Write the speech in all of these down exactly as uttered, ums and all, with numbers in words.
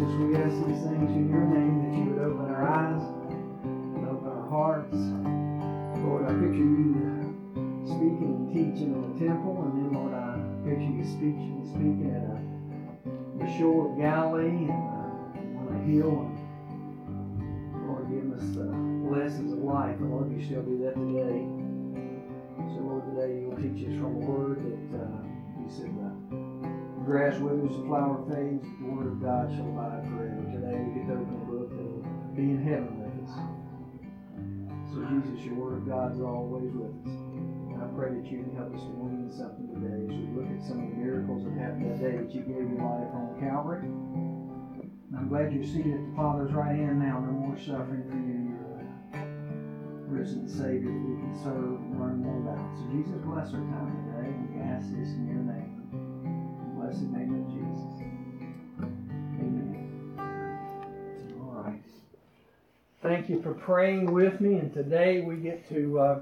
Jesus, we ask these things in your name, that you would open our eyes and open our hearts. Lord, I picture you speaking and teaching in the temple, and then, Lord, I picture you speaking, speaking at a, the shore of Galilee and uh, on a hill, and Lord, giving us the lessons of life. And Lord, you still do that today. So, Lord, today you'll teach us from a word that uh, you said the grass withers, the flower fades, but the word of God shall abide forever. Today we get to open the book and be in heaven with us. So, Jesus, your word of God is always with us. I pray that you can help us to glean something today as we look at some of the miracles that happened that day that you gave your life on Calvary. And I'm glad you're seated at the Father's right hand now. No more suffering for you. You're a risen Savior that we can serve and learn more about. So Jesus, bless our time today. We ask this in your name. In the blessed name of Jesus. Amen. All right. Thank you for praying with me. And today we get to Uh,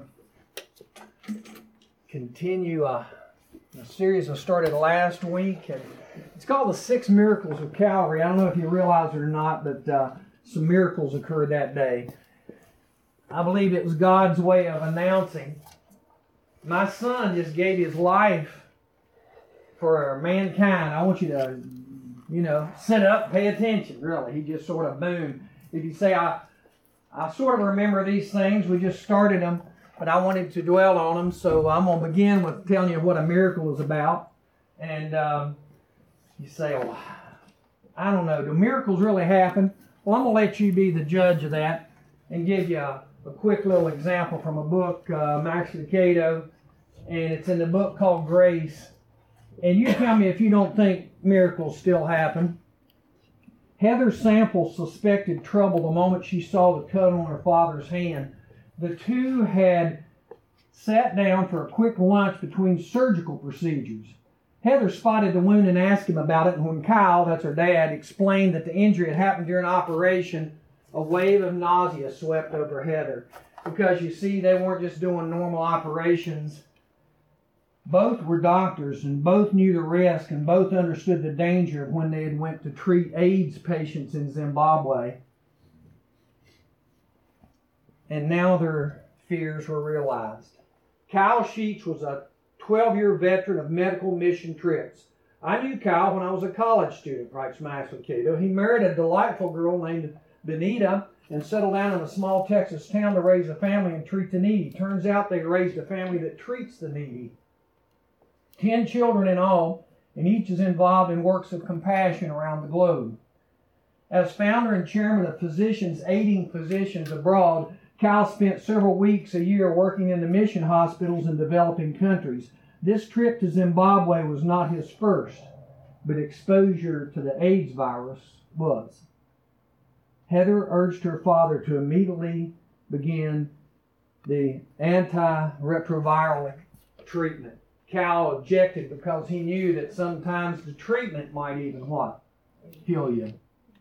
continue a, a series I started last week, and it's called the Six Miracles of Calvary. I don't know if you realize it or not, but uh, some miracles occurred that day. I believe it was God's way of announcing, my son just gave his life for mankind. I want you to, you know, sit up, pay attention, really. He just sort of boom. If you say, I, I sort of remember these things, we just started them, but I wanted to dwell on them, so I'm going to begin with telling you what a miracle is about. And um, you say, well, I don't know, do miracles really happen? Well, I'm going to let you be the judge of that and give you a, a quick little example from a book, uh, Max Lucado, and it's in the book called Grace. And you tell me if you don't think miracles still happen. Heather Sample suspected trouble the moment she saw the cut on her father's hand. The two had sat down for a quick lunch between surgical procedures. Heather spotted the wound and asked him about it, and when Kyle, that's her dad, explained that the injury had happened during operation, a wave of nausea swept over Heather. Because, you see, they weren't just doing normal operations. Both were doctors, and both knew the risk, and both understood the danger of when they had went to treat AIDS patients in Zimbabwe. And now their fears were realized. Kyle Sheets was a twelve-year veteran of medical mission trips. I knew Kyle when I was a college student, writes Max Lucado. He married a delightful girl named Benita and settled down in a small Texas town to raise a family and treat the needy. Turns out they raised a family that treats the needy. Ten children in all, and each is involved in works of compassion around the globe. As founder and chairman of Physicians Aiding Physicians Abroad, Kyle spent several weeks a year working in the mission hospitals in developing countries. This trip to Zimbabwe was not his first, but exposure to the AIDS virus was. Heather urged her father to immediately begin the antiretroviral treatment. Kyle objected because he knew that sometimes the treatment might even what? Kill you.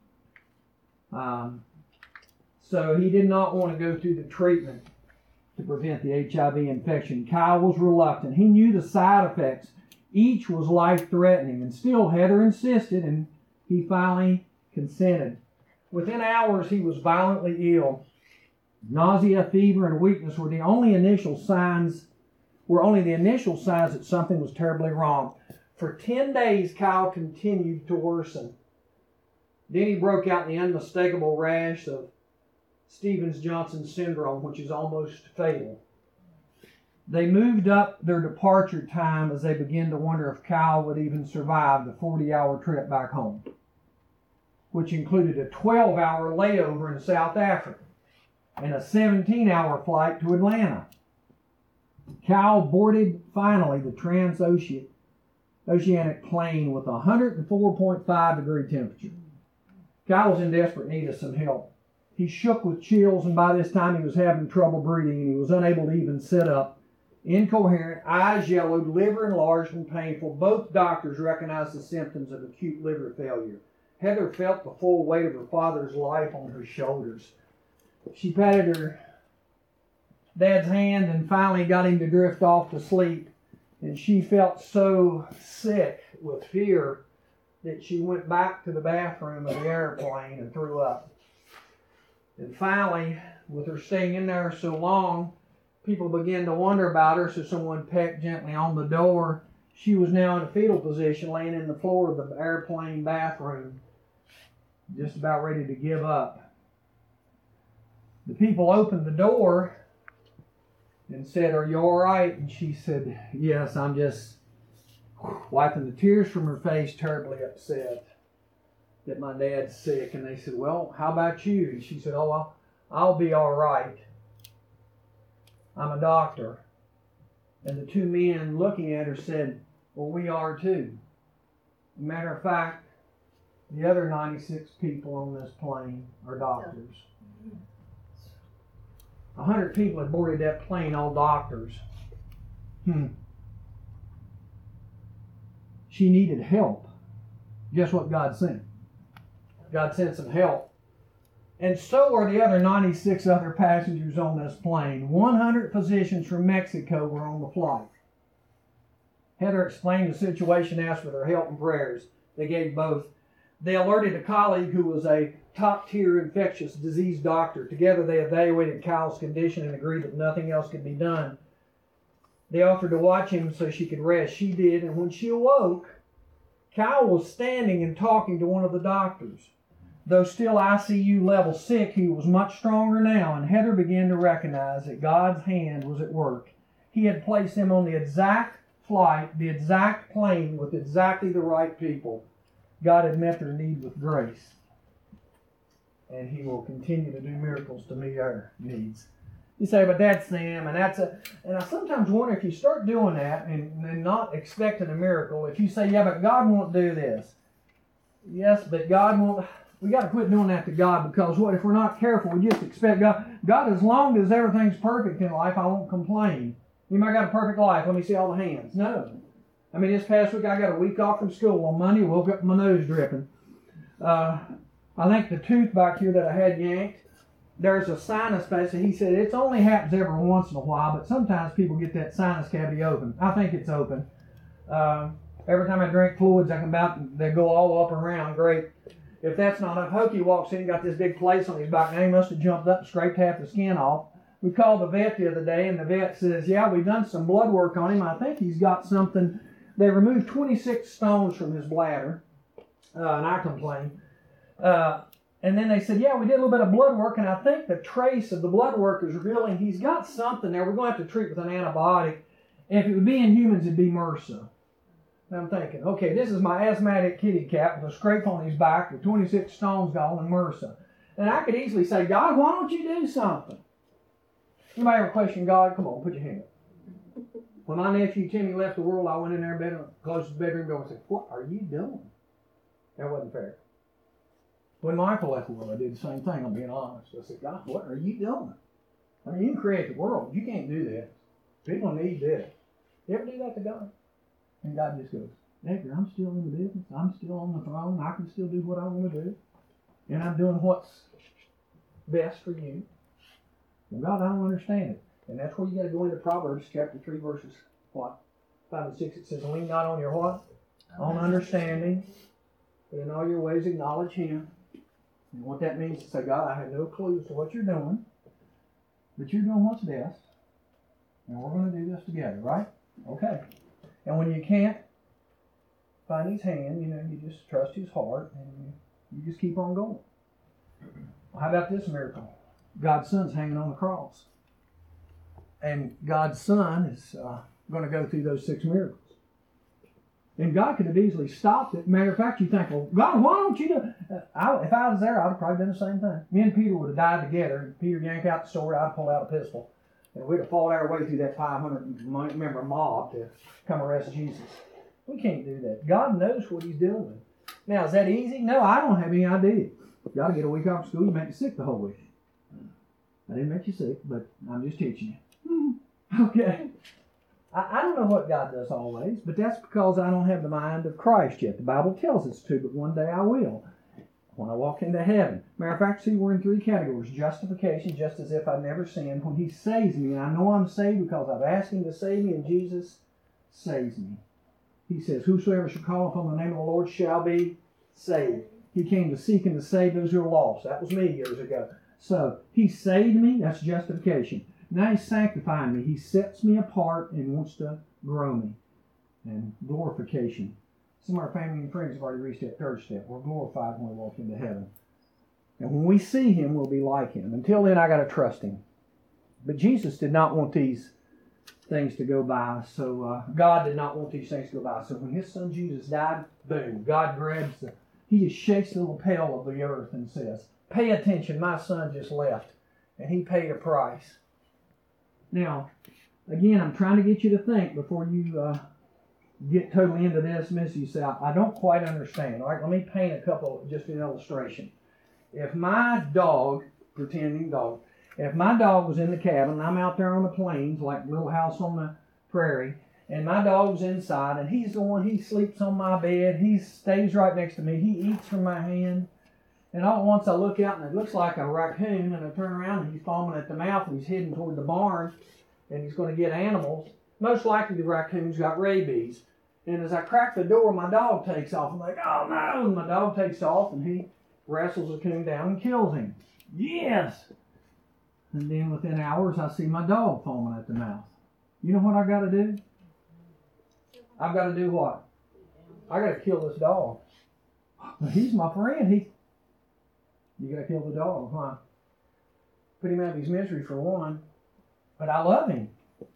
Um, So he did not want to go through the treatment to prevent the H I V infection. Kyle was reluctant. He knew the side effects. Each was life-threatening, and still Heather insisted, and he finally consented. Within hours, he was violently ill. Nausea, fever, and weakness were the only initial signs, were only the initial signs that something was terribly wrong. For ten days, Kyle continued to worsen. Then he broke out in the unmistakable rash of Stevens-Johnson syndrome, which is almost fatal. They moved up their departure time as they began to wonder if Kyle would even survive the forty-hour trip back home, which included a twelve-hour layover in South Africa and a seventeen-hour flight to Atlanta. Kyle boarded finally the transoceanic plane with a one hundred four point five degree temperature. Kyle was in desperate need of some help. He shook with chills, and by this time he was having trouble breathing, and he was unable to even sit up. Incoherent, eyes yellowed, liver enlarged and painful. Both doctors recognized the symptoms of acute liver failure. Heather felt the full weight of her father's life on her shoulders. She patted her dad's hand and finally got him to drift off to sleep. And she felt so sick with fear that she went back to the bathroom of the airplane and threw up. And finally, with her staying in there so long, people began to wonder about her, so someone pecked gently on the door. She was now in a fetal position, laying in the floor of the airplane bathroom, just about ready to give up. The people opened the door and said, "Are you all right?" And she said, "Yes, I'm just wiping the tears from her face, terribly upset that my dad's sick." And they said, "Well, how about you?" And she said, "Oh, I'll, I'll be all right. I'm a doctor." And the two men looking at her said, "Well, we are too." Matter of fact, the other ninety-six people on this plane are doctors. A hundred people had boarded that plane, all doctors. Hmm. She needed help. Guess what God sent? God sent some help. And so are the other ninety-six other passengers on this plane. one hundred physicians from Mexico were on the flight. Heather explained the situation, asked for their help and prayers. They gave both. They alerted a colleague who was a top-tier infectious disease doctor. Together they evaluated Kyle's condition and agreed that nothing else could be done. They offered to watch him so she could rest. She did, and when she awoke, Kyle was standing and talking to one of the doctors. Though still I C U level sick, he was much stronger now, and Heather began to recognize that God's hand was at work. He had placed him on the exact flight, the exact plane, with exactly the right people. God had met their need with grace. And He will continue to do miracles to meet our needs. You say, "But that's them," and that's a... And I sometimes wonder if you start doing that and, and not expecting a miracle, if you say, "Yeah, but God won't do this." Yes, but God won't... We got to quit doing that to God, because what if we're not careful? We just expect God. God, as long as everything's perfect in life, I won't complain. You might got a perfect life. Let me see all the hands. No. I mean, this past week I got a week off from school. On Monday, woke up with my nose dripping. Uh, I think the tooth back here that I had yanked, there's a sinus space. He said it only happens every once in a while, but sometimes people get that sinus cavity open. I think it's open. Uh, every time I drink fluids, I come out and they go all up and around. Great. If that's not enough, Hokey walks in, got this big place on his back. Now he must have jumped up and scraped half the skin off. We called the vet the other day, and the vet says, "Yeah, we've done some blood work on him. I think he's got something." They removed twenty-six stones from his bladder, uh, and I complained. Uh, and then they said, "Yeah, we did a little bit of blood work, and I think the trace of the blood work is revealing he's got something there. We're going to have to treat with an antibiotic. And if it would be in humans, it'd be MRSA." And I'm thinking, okay, this is my asthmatic kitty cat with a scrape on his back with twenty-six stones gone and MRSA. And I could easily say, "God, why don't you do something?" Anybody ever question God? Come on, put your hand up. When my nephew Timmy left the world, I went in there in bed, closed the bedroom door and said, "What are you doing?" That wasn't fair. When Michael left the world, I did the same thing, I'm being honest. I said, "God, what are you doing? I mean, you can create the world. You can't do this. People need this." You ever do that to God? And God just goes, "Edgar, I'm still in the business. I'm still on the throne. I can still do what I want to do. And I'm doing what's best for you." Well, God, I don't understand it. And that's where you got to go into Proverbs chapter three, verses what? five and six. It says, "Lean not on your what? On understanding. But in all your ways acknowledge Him." And what that means is say, "God, I have no clue as to what you're doing. But you're doing what's best. And we're going to do this together, right?" Okay. And when you can't find His hand, you know, you just trust His heart and you, you just keep on going. Well, how about this miracle? God's Son's hanging on the cross. And God's Son is uh, going to go through those six miracles. And God could have easily stopped it. Matter of fact, you think, "Well, God, why don't you do it?" Uh, I, if I was there, I'd have probably done the same thing. Me and Peter would have died together. Peter yanked out the sword, I'd pull out a pistol. And we'd have fought our way through that five hundred member mob to come arrest Jesus. We can't do that. God knows what He's doing. Now, is that easy? No, I don't have any idea. You got to get a week off school, you make you sick the whole week. I didn't make you sick, but I'm just teaching you. Okay. I, I don't know what God does always, but that's because I don't have the mind of Christ yet. The Bible tells us to, but one day I will. When I walk into heaven. Matter of fact, see, we're in three categories. Justification, just as if I've never sinned. When He saves me, and I know I'm saved because I've asked Him to save me, and Jesus saves me. He says, whosoever shall call upon the name of the Lord shall be saved. He came to seek and to save those who are lost. That was me years ago. So he saved me. That's justification. Now he's sanctifying me. He sets me apart and wants to grow me. And glorification. Some of our family and friends have already reached that third step. We're glorified when we walk into heaven. And when we see him, we'll be like him. Until then, I got to trust him. But Jesus did not want these things to go by. So uh, God did not want these things to go by. So when his son Jesus died, boom, God grabs the, he just shakes the lapel of the earth and says, pay attention, my son just left. And he paid a price. Now, again, I'm trying to get you to think before you uh, get totally into this. Miss, you say, I don't quite understand. All right, let me paint a couple, just an illustration. If my dog, pretending dog, if my dog was in the cabin, and I'm out there on the plains, like Little House on the Prairie, and my dog's inside, and he's the one, he sleeps on my bed, he stays right next to me, he eats from my hand, and all at once I look out, and it looks like a raccoon, and I turn around, and he's foaming at the mouth, and he's heading toward the barn, and he's going to get animals. Most likely the raccoon's got rabies. And as I crack the door, my dog takes off. I'm like, oh no! And my dog takes off, and he wrestles the coon down and kills him. Yes! And then within hours, I see my dog foaming at the mouth. You know what I got to do? I've got to do what? I got to kill this dog. He's my friend. He, you got to kill the dog, huh? Put him out of his misery for one. But I love him.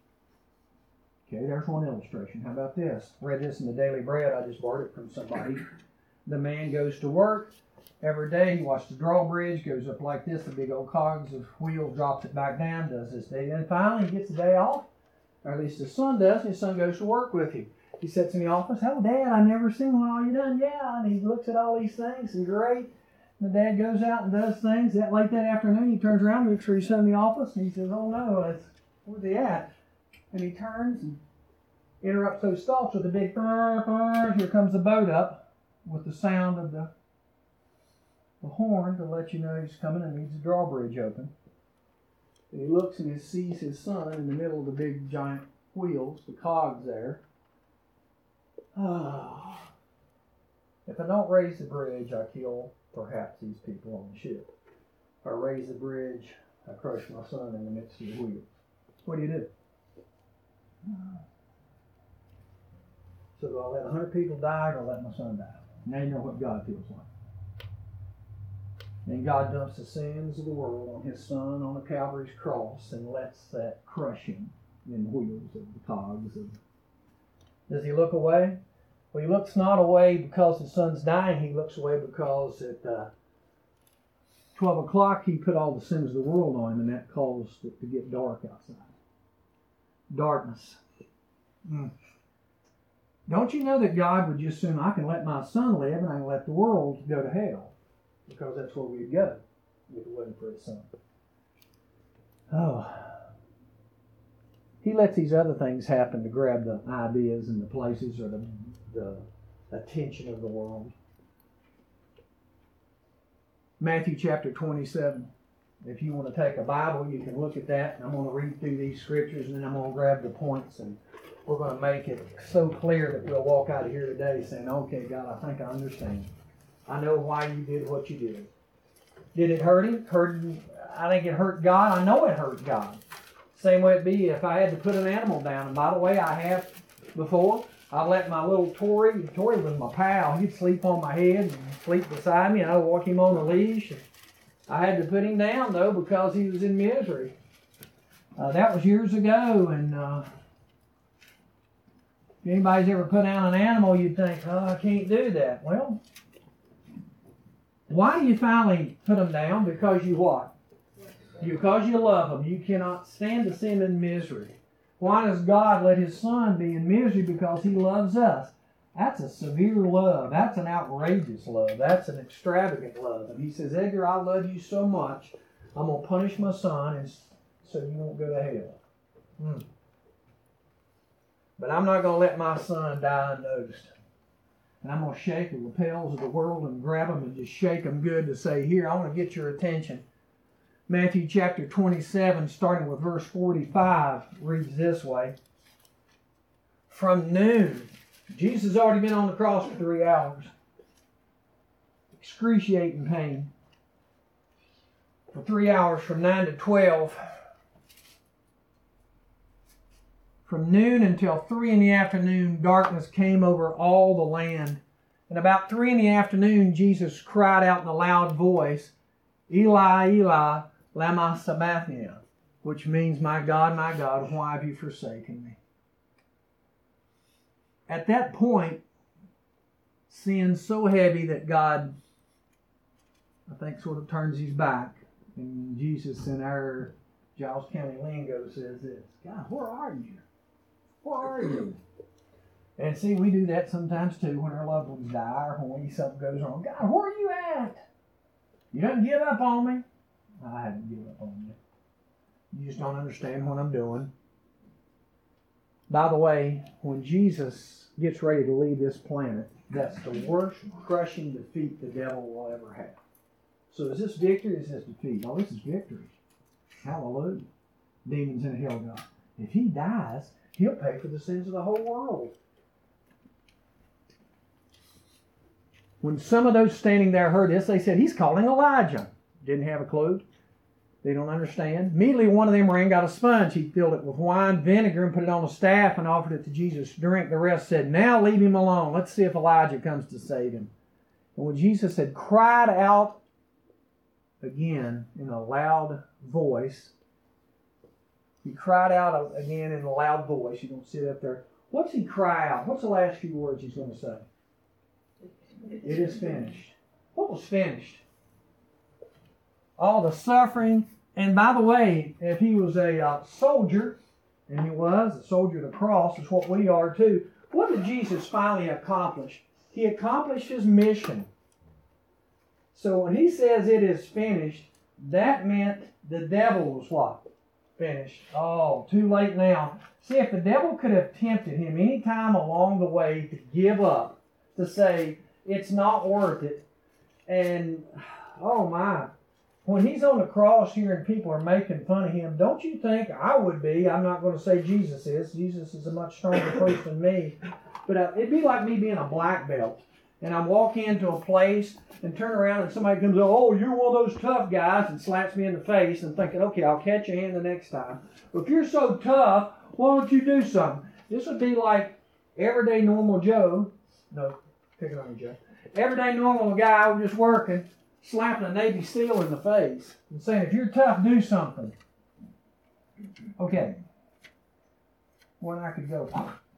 Okay, there's one illustration. How about this? Read this in the Daily Bread. I just borrowed it from somebody. The man goes to work. Every day he watches the drawbridge, goes up like this, the big old cogs of wheels, drops it back down, does this day. Then finally he gets the day off, or at least his son does, and his son goes to work with him. He sits in the office, oh, Dad, I never seen one. All you done? Yeah. And he looks at all these things, and great. And the dad goes out and does things. That late that afternoon, he turns around and looks for his son in the office, and he says, oh no, it's, where's he at? And he turns and interrupts those thoughts with a big, here comes the boat up with the sound of the the horn to let you know he's coming and needs the drawbridge open. And he looks and he sees his son in the middle of the big giant wheels, the cogs there. Oh. If I don't raise the bridge, I kill perhaps these people on the ship. If I raise the bridge, I crush my son in the midst of the wheels. What do you do? So do I let a hundred people die or let my son die? Now you know what God feels like. And God dumps the sins of the world on his son on the Calvary's cross and lets that crush him in the wheels of the cogs. Of... Does he look away? Well, he looks not away because the son's dying. He looks away because at uh, twelve o'clock he put all the sins of the world on him, and that caused it to get dark outside. Darkness. Mm. Don't you know that God would just assume I can let my son live and I can let the world go to hell? Because that's where we'd go if it wasn't for his son. Oh. He lets these other things happen to grab the ideas and the places or the, the attention of the world. Matthew chapter twenty-seven. If you want to take a Bible, you can look at that. I'm going to read through these scriptures and then I'm going to grab the points and we're going to make it so clear that we'll walk out of here today saying, okay, God, I think I understand. I know why you did what you did. Did it hurt him? Hurt him? I think it hurt God. I know it hurt God. Same way it'd be if I had to put an animal down. And by the way, I have before. I let my little Tory, Tory was my pal. He'd sleep on my head and sleep beside me, and I'd walk him on a leash. I had to put him down, though, because he was in misery. Uh, that was years ago, and uh, if anybody's ever put down an animal, you'd think, oh, I can't do that. Well, why do you finally put them down? Because you what? Because you love them. You cannot stand to see them in misery. Why does God let his son be in misery? Because he loves us. That's a severe love. That's an outrageous love. That's an extravagant love. And he says, Edgar, I love you so much, I'm going to punish my son and so you won't go to hell. Hmm. But I'm not going to let my son die unnoticed. And I'm going to shake the lapels of the world and grab them and just shake them good to say, here, I want to get your attention. Matthew chapter twenty-seven, starting with verse forty-five, reads this way. From noon Jesus has already been on the cross for three hours. Excruciating pain. For three hours from nine to twelve. From noon until three in the afternoon, darkness came over all the land. And about three in the afternoon, Jesus cried out in a loud voice, Eli, Eli, lama sabachthani, which means, my God, my God, why have you forsaken me? At that point, sin's so heavy that God, I think, sort of turns his back. And Jesus, in our Giles County lingo, says this, God, where are you? Where are you? And see, we do that sometimes too when our loved ones die or when something goes wrong. God, where are you at? You don't give up on me. I haven't given up on you. You just don't understand what I'm doing. By the way, when Jesus gets ready to leave this planet, that's the worst crushing defeat the devil will ever have. So is this victory or is this defeat? Oh, this is victory. Hallelujah. Demons in hell God. If he dies, he'll pay for the sins of the whole world. When some of those standing there heard this, they said, he's calling Elijah. Didn't have a clue. They don't understand. Immediately one of them ran, got a sponge. He filled it with wine, vinegar, and put it on a staff and offered it to Jesus to drink. The rest said, now leave him alone. Let's see if Elijah comes to save him. And when Jesus had cried out again in a loud voice, he cried out again in a loud voice. You don't sit up there. What's he cry out? What's the last few words he's going to say? It is finished. What was finished? All the suffering. And by the way, if he was a uh, soldier, and he was, a soldier of the cross is what we are too, what did Jesus finally accomplish? He accomplished his mission. So when he says it is finished, that meant the devil was what? Finished. Oh, too late now. See, if the devil could have tempted him any time along the way to give up, to say, it's not worth it, and, oh my, when he's on the cross here and people are making fun of him, don't you think I would be? I'm not going to say Jesus is. Jesus is a much stronger person than me. But uh, it'd be like me being a black belt. And I walk into a place and turn around and somebody comes up, oh, you're one of those tough guys, and slaps me in the face and thinking, okay, I'll catch your hand the next time. But if you're so tough, why don't you do something? This would be like everyday normal Joe. No, picking on you, Joe. Everyday normal guy was just working, slapping a Navy SEAL in the face and saying, if you're tough, do something. Okay. When I could go,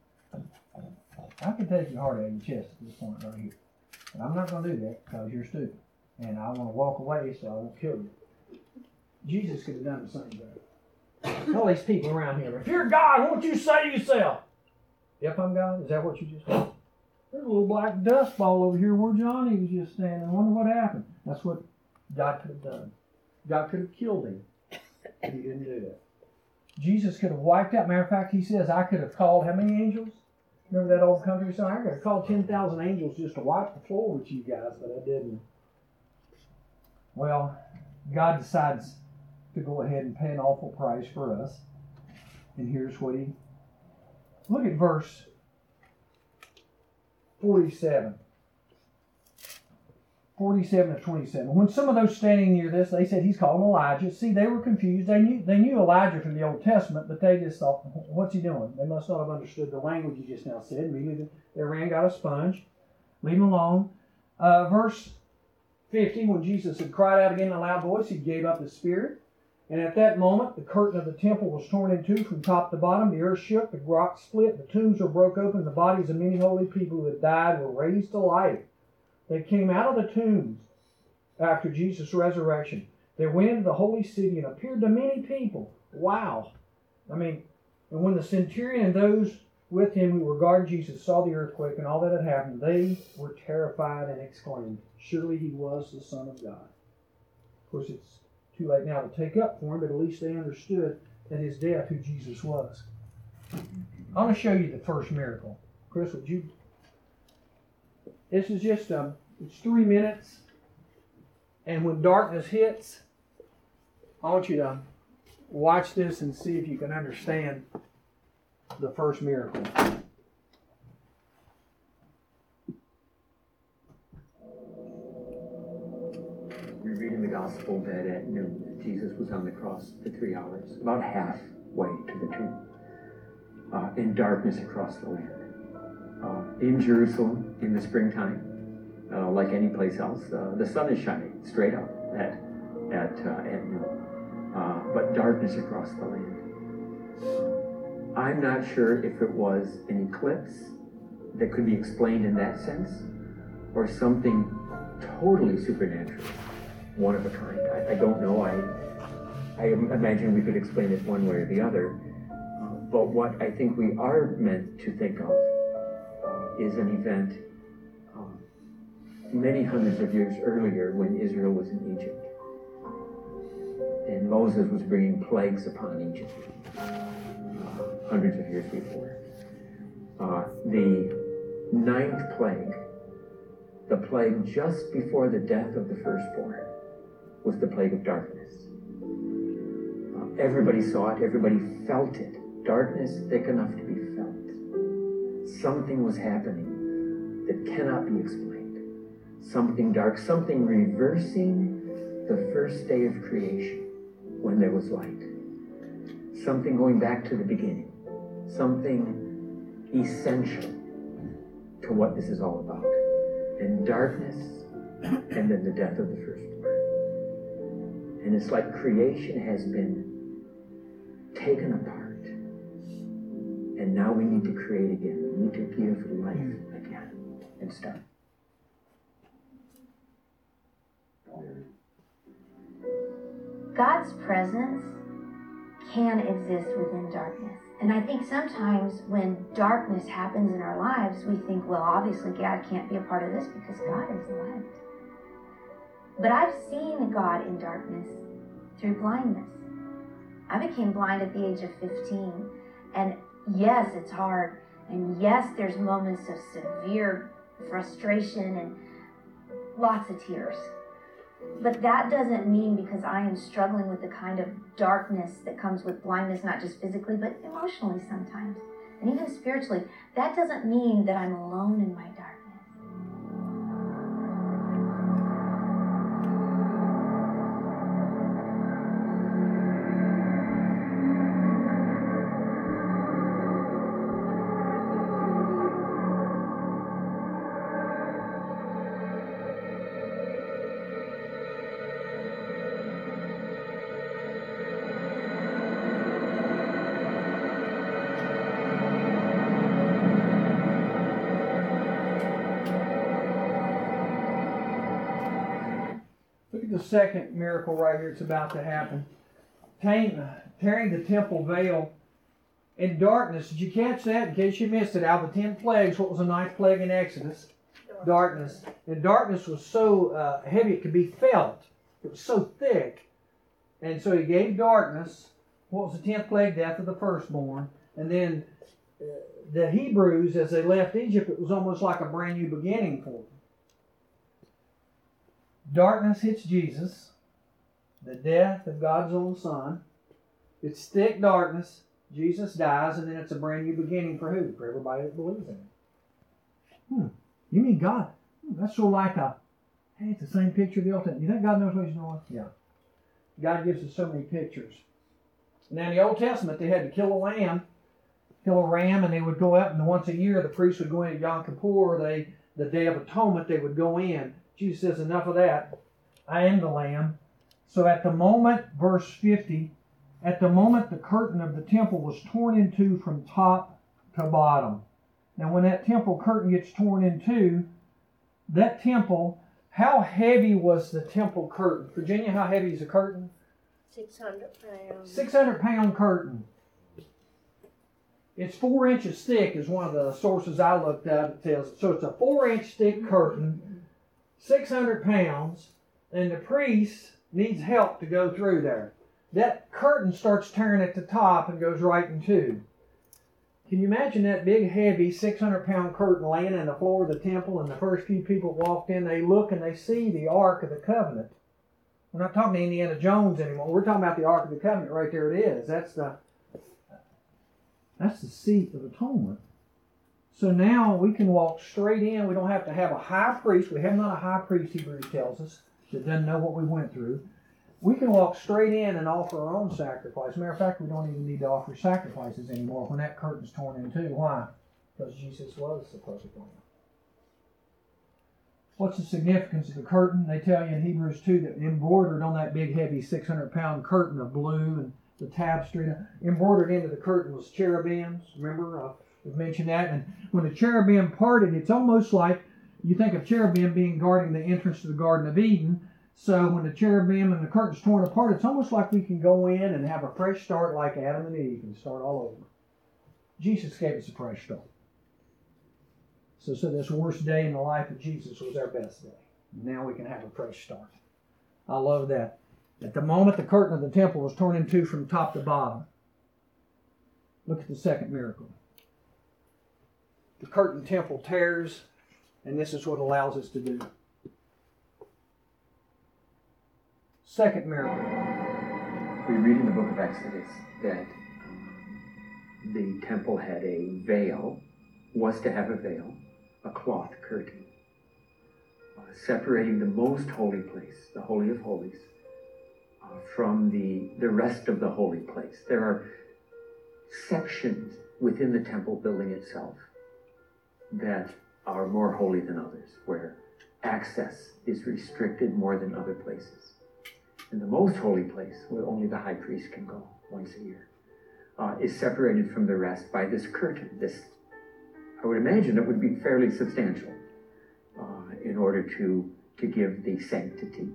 I could take your heart out of your chest at this point right here. But I'm not going to do that because you're stupid. And I want to walk away so I won't kill you. Jesus could have done the same thing. All these people around here, if you're God, won't you say to yourself? Yep, I'm God. Is that what you just said? There's a little black dust ball over here where Johnny was just standing. I wonder what happened. That's what God could have done. God could have killed him. But he didn't do that. Jesus could have wiped out. Matter of fact, he says, I could have called how many angels? Remember that old country song? I could have called ten thousand angels just to wipe the floor with you guys, but I didn't. Well, God decides to go ahead and pay an awful price for us. And here's what he... Look at verse forty-seven. forty-seven to twenty-seven. When some of those standing near this, they said he's calling Elijah. See, they were confused. They knew they knew Elijah from the Old Testament, but they just thought, what's he doing? They must not have understood the language he just now said. Immediately they ran, got a sponge. Leave him alone. Uh, verse fifty, when Jesus had cried out again in a loud voice, he gave up his spirit. And at that moment, the curtain of the temple was torn in two from top to bottom. The earth shook, the rocks split, the tombs were broke open, the bodies of many holy people who had died were raised to life. They came out of the tombs after Jesus' resurrection. They went into the holy city and appeared to many people. Wow. I mean, and when the centurion and those with him who regarded Jesus saw the earthquake and all that had happened, they were terrified and exclaimed, surely he was the Son of God. Of course, it's too late now to take up for him, but at least they understood at his death who Jesus was. I want to show you the first miracle. Chris, would you... This is just, um, it's three minutes. And when darkness hits, I want you to watch this and see if you can understand the first miracle. gospel that at noon Jesus was on the cross for three hours, about halfway to the tomb, uh, in darkness across the land. Uh, in Jerusalem in the springtime, uh, like any place else, uh, the sun is shining straight up at at uh, at noon, uh, but darkness across the land. I'm not sure if it was an eclipse that could be explained in that sense, or something totally supernatural, one of a kind. I, I don't know. I I imagine we could explain it one way or the other. Uh, but what I think we are meant to think of uh, is an event uh, many hundreds of years earlier when Israel was in Egypt. And Moses was bringing plagues upon Egypt uh, hundreds of years before. Uh, the ninth plague, the plague just before the death of the firstborn, was the plague of darkness. Uh, everybody saw it, everybody felt it. Darkness thick enough to be felt. Something was happening that cannot be explained. Something dark, something reversing the first day of creation when there was light. Something going back to the beginning. Something essential to what this is all about. And darkness, and then the death of the firstborn. And it's like creation has been taken apart. And now we need to create again. We need to give life again and start. God's presence can exist within darkness. And I think sometimes when darkness happens in our lives, we think, well, obviously God can't be a part of this because God is light. But I've seen God in darkness through blindness. I became blind at the age of fifteen. And yes, it's hard. And yes, there's moments of severe frustration and lots of tears. But that doesn't mean because I am struggling with the kind of darkness that comes with blindness, not just physically, but emotionally sometimes, and even spiritually, that doesn't mean that I'm alone in my darkness. The second miracle right here, it's about to happen. Tearing, tearing the temple veil in darkness. Did you catch that? In case you missed it, out of the ten plagues, what was the ninth plague in Exodus? Darkness. And darkness was so uh, heavy it could be felt. It was so thick. And so he gave darkness. What was the tenth plague? Death of the firstborn. And then uh, the Hebrews, as they left Egypt, it was almost like a brand new beginning for them. Darkness hits Jesus, the death of God's own Son. It's thick darkness. Jesus dies, and then it's a brand new beginning for who? For everybody that believes in Him. Hmm. You mean God? That's so like a, hey, it's the same picture of the Old Testament. You think God knows what He's doing? Yeah. God gives us so many pictures. Now, in the Old Testament, they had to kill a lamb, kill a ram, and they would go out, and once a year, the priest would go in at Yom Kippur, they, the Day of Atonement, they would go in. Jesus says, enough of that. I am the Lamb. So at the moment, verse fifty, at the moment the curtain of the temple was torn in two from top to bottom. Now when that temple curtain gets torn in two, that temple, how heavy was the temple curtain? Virginia, how heavy is the curtain? six hundred pounds. six hundred pound curtain. It's four inches thick is one of the sources I looked at. It tells. So it's a four inch thick curtain. six hundred pounds, and the priest needs help to go through there. That curtain starts tearing at the top and goes right in two. Can you imagine that big, heavy, six hundred pound curtain laying on the floor of the temple, and the first few people walked in, they look and they see the Ark of the Covenant. We're not talking to Indiana Jones anymore. We're talking about the Ark of the Covenant. Right there it is. That's the, that's the seat of atonement. So now we can walk straight in. We don't have to have a high priest. We have not a high priest, Hebrews tells us. that doesn't know what we went through, we can walk straight in and offer our own sacrifice. Matter of fact, we don't even need to offer sacrifices anymore when that curtain's torn in two. Why? Because Jesus was the perfect lamb. What's the significance of the curtain? They tell you in Hebrews two that embroidered on that big, heavy six hundred pound curtain of blue and the tapestry, embroidered into the curtain was cherubims. Remember, uh, we've mentioned that. And when the cherubim parted, it's almost like you think of cherubim being guarding the entrance to the Garden of Eden. So when the cherubim and the curtain's torn apart, it's almost like we can go in and have a fresh start like Adam and Eve and start all over. Jesus gave us a fresh start. So, so this worst day in the life of Jesus was our best day. Now we can have a fresh start. I love that. At the moment the curtain of the temple was torn in two from top to bottom. Look at the second miracle. The curtain temple tears, and this is what allows us to do. Second miracle. We read in the book of Exodus that the temple had a veil, was to have a veil, a cloth curtain, uh, separating the most holy place, the Holy of Holies, uh, from the, the rest of the holy place. There are sections within the temple building itself that are more holy than others, where access is restricted more than other places. And the most holy place, where only the high priest can go once a year, uh, is separated from the rest by this curtain. This, I would imagine it would be fairly substantial uh, in order to, to give the sanctity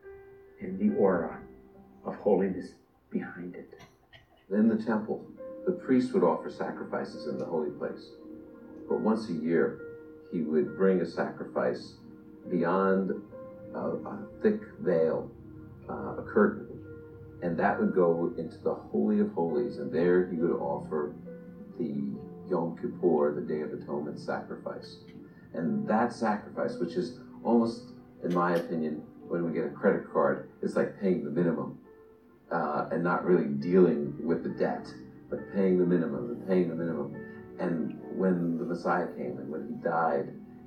and the aura of holiness behind it. In the temple, the priest would offer sacrifices in the holy place. But once a year, he would bring a sacrifice beyond a, a thick veil, uh, a curtain, and that would go into the Holy of Holies, and there he would offer the Yom Kippur, the Day of Atonement sacrifice. And that sacrifice, which is almost, in my opinion, when we get a credit card, it's like paying the minimum uh, and not really dealing with the debt, but paying the minimum and paying the minimum. And when the Messiah came and when he died,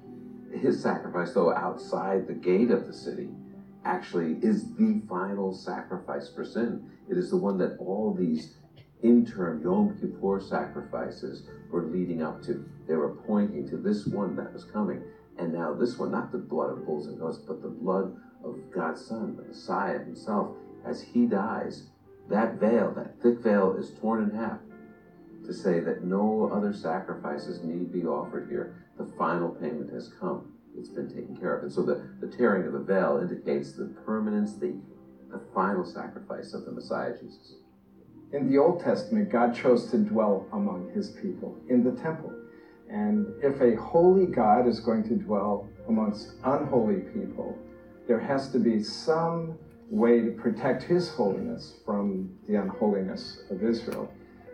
his sacrifice, though outside the gate of the city, actually is the final sacrifice for sin. It is the one that all these interim Yom Kippur sacrifices were leading up to. They were pointing to this one that was coming. And now this one, not the blood of bulls and goats, but the blood of God's Son, the Messiah himself, as he dies, that veil, that thick veil is torn in half to say that no other sacrifices need be offered here. The final payment has come. It's been taken care of. And so the, the tearing of the veil indicates the permanence, the, the final sacrifice of the Messiah Jesus. In the Old Testament, God chose to dwell among his people in the temple. And if a holy God is going to dwell amongst unholy people, there has to be some way to protect his holiness from the unholiness of Israel.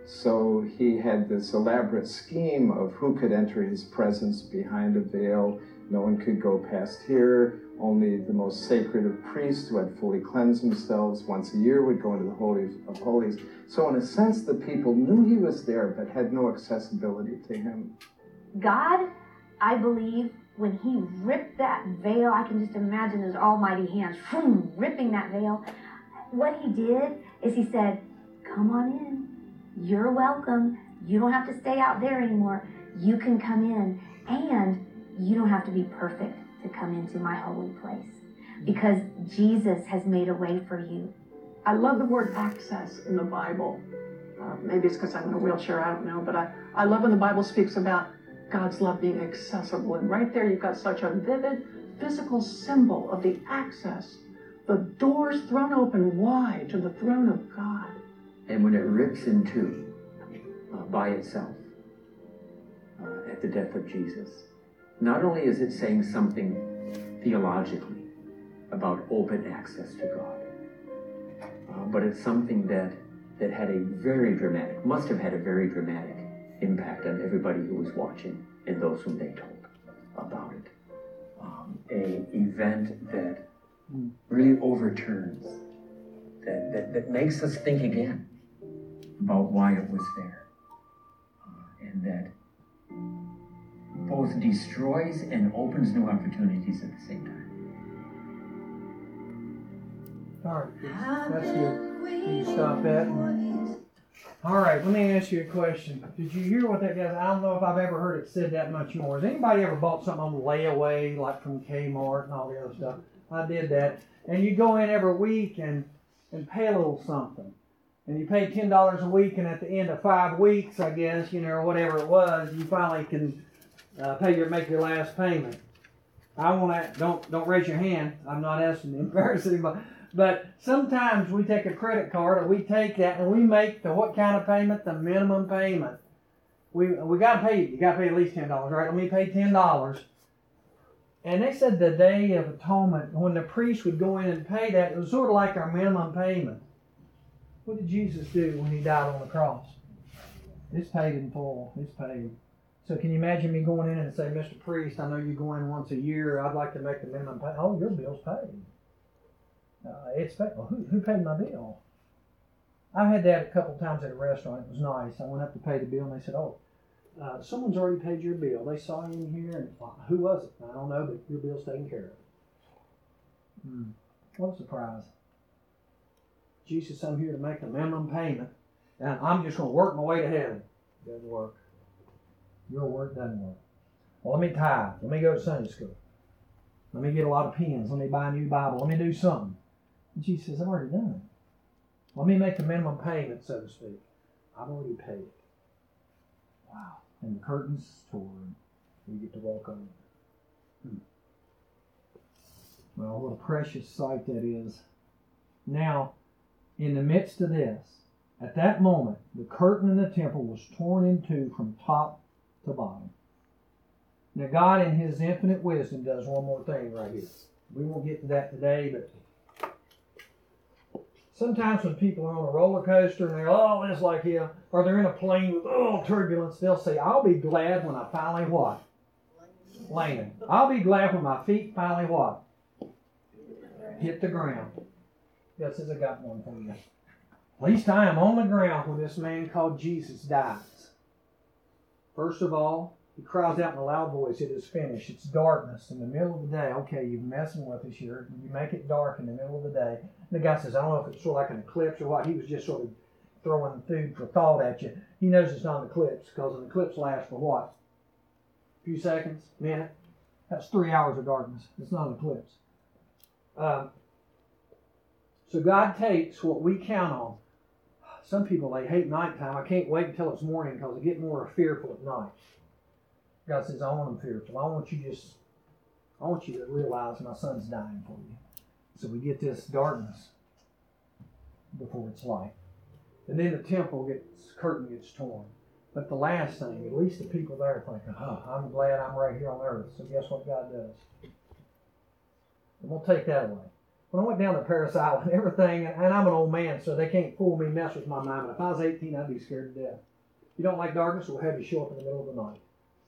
So he had this elaborate scheme of who could enter his presence behind a veil. No one could go past here. Only the most sacred of priests who had fully cleansed themselves once a year would go into the Holy of Holies. So in a sense, the people knew he was there, but had no accessibility to him. God, I believe, when he ripped that veil, I can just imagine those almighty hands whoom, ripping that veil. What he did is he said, come on in. You're welcome. You don't have to stay out there anymore. You can come in, and you don't have to be perfect to come into my holy place, because Jesus has made a way for you. I love the word access in the Bible. Uh, maybe it's because I'm in a wheelchair, I don't know, but I, I love when the Bible speaks about God's love being accessible. And right there, you've got such a vivid physical symbol of the access, the doors thrown open wide to the throne of God. And when it rips in two uh, by itself uh, at the death of Jesus, not only is it saying something theologically about open access to God, uh, but it's something that, that had a very dramatic, must have had a very dramatic impact on everybody who was watching and those whom they told about it. Um, a event that really overturns, that, that, that makes us think again about why it was there, uh, and that both destroys and opens new opportunities at the same time. All right, that's good. You can stop that. All right, let me ask you a question. Did you hear what that guy? I don't know if I've ever heard it said that much more. Has anybody ever bought something on layaway, like from Kmart and all the other stuff? I did that. And you go in every week and, and pay a little something. And you pay ten dollars a week, and at the end of five weeks, I guess, you know, or whatever it was, you finally can uh, pay your make your last payment. I want to, don't don't raise your hand. I'm not asking to embarrass anybody. But sometimes we take a credit card, or we take that, and we make the what kind of payment? The minimum payment. We we got to pay, you got to pay at least ten dollars, right? Let me pay ten dollars. And they said the Day of Atonement, when the priest would go in and pay that, it was sort of like our minimum payment. What did Jesus do when he died on the cross? It's paid in full. It's paid. So can you imagine me going in and say, Mister Priest, I know you go in once a year. I'd like to make the minimum payment. Oh, your bill's paid. Uh, it's paid. Well, who, who paid my bill? I've had that a couple times at a restaurant. It was nice. I went up to pay the bill, and they said, oh, uh, someone's already paid your bill. They saw you in here, and well, who was it? I don't know, but your bill's taken care of. Hmm. What a surprise. Jesus, I'm here to make a minimum payment, and I'm just going to work my way to heaven. Doesn't work. Your work doesn't work. Well, let me tithe. Let me go to Sunday school. Let me get a lot of pens. Let me buy a new Bible. Let me do something. And Jesus says, I've already done it. Let me make the minimum payment, so to speak. I've already paid it. Wow. And the curtain's torn. We get to walk over. Hmm. Well, what a precious sight that is. Now, in the midst of this, at that moment, the curtain in the temple was torn in two from top to bottom. Now, God, in His infinite wisdom, does one more thing right here. We won't get to that today, but sometimes when people are on a roller coaster and they're, oh, it's like here, or they're in a plane with, oh, turbulence, they'll say, I'll be glad when I finally what? Land. I'll be glad when my feet finally what? Hit the ground. God says, I got one for you. At least I am on the ground when this man called Jesus dies. First of all, he cries out in a loud voice, it is finished. It's darkness in the middle of the day. Okay, you're messing with us here. You make it dark in the middle of the day. And the guy says, I don't know if it's sort of like an eclipse or what. He was just sort of throwing food for thought at you. He knows it's not an eclipse because an eclipse lasts for what? A few seconds? Minute? That's three hours of darkness. It's not an eclipse. Um, so God takes what we count on. Some people, they hate nighttime. I can't wait until it's morning because they get more fearful at night. God says, I want them fearful. I want you just, I want you to realize my son's dying for you. So we get this darkness before it's light. And then the temple gets, curtain gets torn. But the last thing, at least the people there are thinking, oh, I'm glad I'm right here on earth. So guess what God does? And we'll take that away. When I went down to Paris Island, everything, and I'm an old man, so they can't fool me, mess with my mind. But if I was eighteen, I'd be scared to death. If you don't like darkness, we'll have you show up in the middle of the night.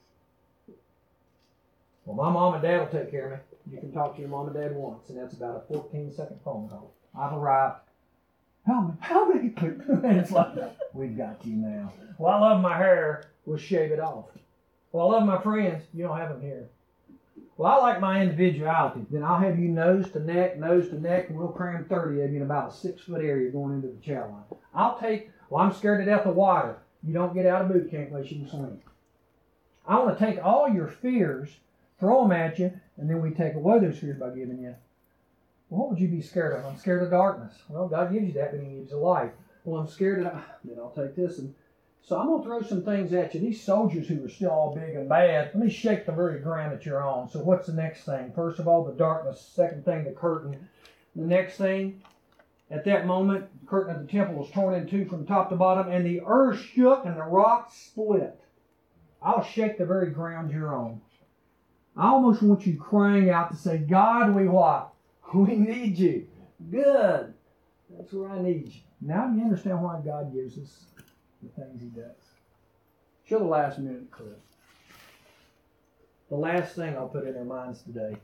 Well, my mom and dad will take care of me. You can talk to your mom and dad once, and that's about a fourteen second phone call. I've arrived. Help me, help me. And it's like, we've got you now. Well, I love my hair. We'll shave it off. Well, I love my friends. You don't have them here. Well, I like my individuality. Then I'll have you nose to neck, nose to neck, and we'll cram thirty of you in about a six-foot area going into the chow line. I'll take, well, I'm scared to death of water. You don't get out of boot camp unless you can swim. I want to take all your fears, throw them at you, and then we take away those fears by giving you. Well, what would you be scared of? I'm scared of darkness. Well, God gives you that, but He gives you life. Well, I'm scared of, then I'll take this. And so I'm going to throw some things at you. These soldiers who are still all big and bad, let me shake the very ground that you're on. So what's the next thing? First of all, the darkness. Second thing, the curtain. The next thing, at that moment, the curtain of the temple was torn in two from top to bottom, and the earth shook and the rocks split. I'll shake the very ground you're on. I almost want you crying out to say, God, we what? We need you. Good. That's where I need you. Now you understand why God gives us the things He does. Show the last minute clip. The last thing I'll put in our minds today.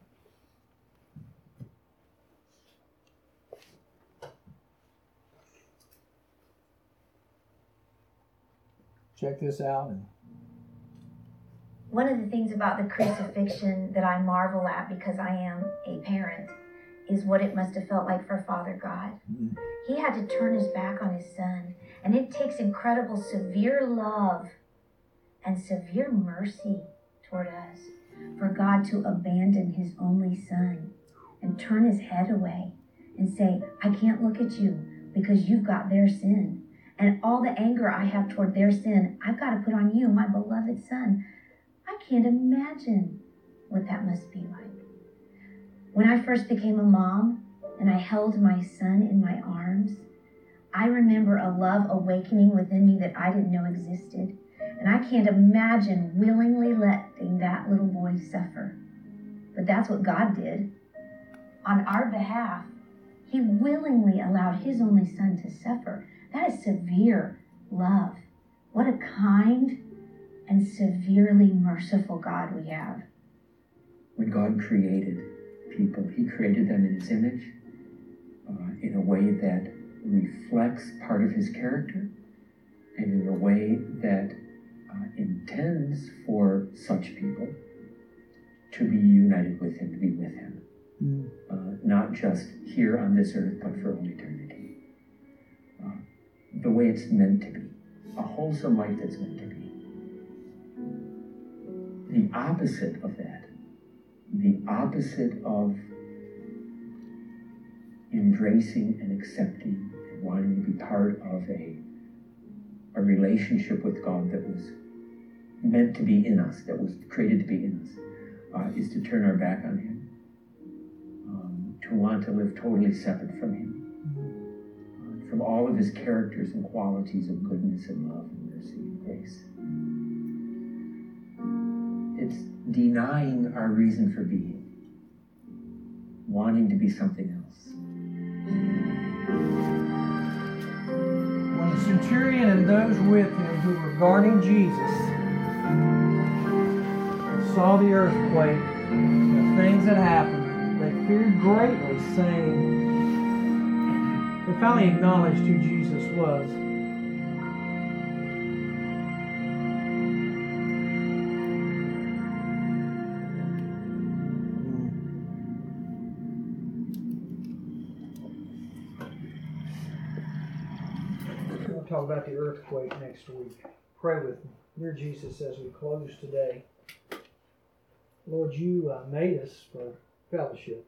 Check this out. And one of the things about the crucifixion that I marvel at, because I am a parent, is what it must have felt like for Father God. Mm. He had to turn his back on his son. And it takes incredible, severe love and severe mercy toward us for God to abandon his only son and turn his head away and say, I can't look at you because you've got their sin. And all the anger I have toward their sin, I've got to put on you, my beloved son. I can't imagine what that must be like. When I first became a mom and I held my son in my arms, I remember a love awakening within me that I didn't know existed. And I can't imagine willingly letting that little boy suffer. But that's what God did. On our behalf, he willingly allowed his only son to suffer. That is severe love. What a kind and severely merciful God we have. When God created people, he created them in his image uh, in a way that reflects part of his character and in a way that uh, intends for such people to be united with him, to be with him. Mm. Uh, not just here on this earth, but for all eternity. Uh, the way it's meant to be. A wholesome life that's meant to be. The opposite of that, the opposite of embracing and accepting and wanting to be part of a, a relationship with God that was meant to be in us, that was created to be in us, uh, is to turn our back on him, um, to want to live totally separate from him, uh, from all of his characters and qualities of goodness and love and mercy and grace. It's denying our reason for being, wanting to be something else. When the centurion and those with him who were guarding Jesus saw the earthquake, the things that happened, they feared greatly, saying, they finally acknowledged who Jesus was. We'll talk about the earthquake next week. Pray with me. Dear Jesus, as we close today, Lord, you uh, made us for fellowship.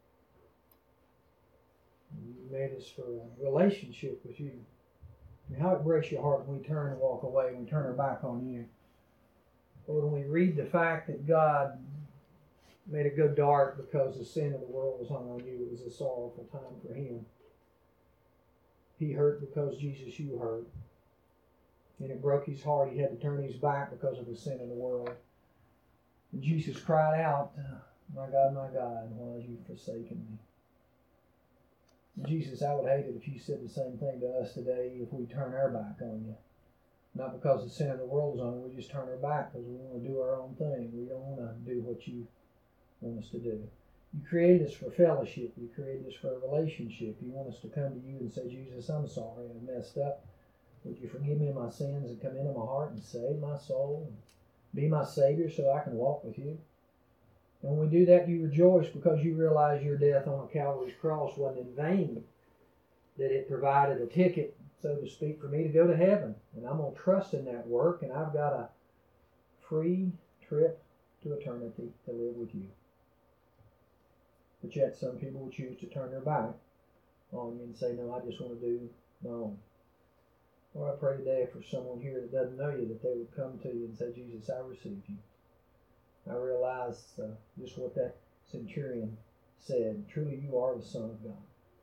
You made us for a relationship with you. And how it breaks your heart when we turn and walk away, when we turn our back on you. Lord, when we read the fact that God made it go dark because the sin of the world was hung on you, it was a sorrowful time for him. He hurt because, Jesus, you hurt. And it broke his heart. He had to turn his back because of the sin of the world. And Jesus cried out, my God, my God, why have you forsaken me? And Jesus, I would hate it if you said the same thing to us today if we turn our back on you. Not because the sin of the world is on us, we just turn our back because we want to do our own thing. We don't want to do what you want us to do. You created us for fellowship. You created us for a relationship. You want us to come to you and say, Jesus, I'm sorry, I messed up. Would you forgive me of my sins and come into my heart and save my soul and be my Savior so I can walk with you? And when we do that, you rejoice because you realize your death on Calvary's cross wasn't in vain, that it provided a ticket, so to speak, for me to go to heaven. And I'm going to trust in that work, and I've got a free trip to eternity to live with you. But yet some people will choose to turn their back on you and say, no, I just want to do my own. Lord, I pray today for someone here that doesn't know you, that they would come to you and say, Jesus, I receive you. I realize uh, just what that centurion said. Truly, you are the Son of God.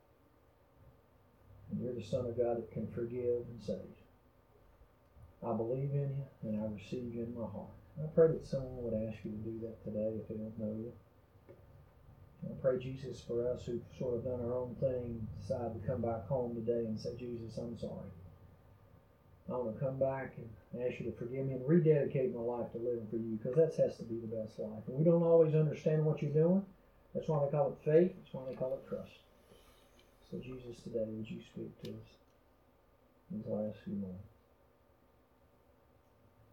And you're the Son of God that can forgive and save. I believe in you, and I receive you in my heart. I pray that someone would ask you to do that today if they don't know you. I pray, Jesus, for us who've sort of done our own thing, decide to come back home today and say, Jesus, I'm sorry. I want to come back and ask you to forgive me and rededicate my life to living for you, because that has to be the best life. And we don't always understand what you're doing. That's why they call it faith. That's why they call it trust. So, Jesus, today, would you speak to us? As I ask you, Lord.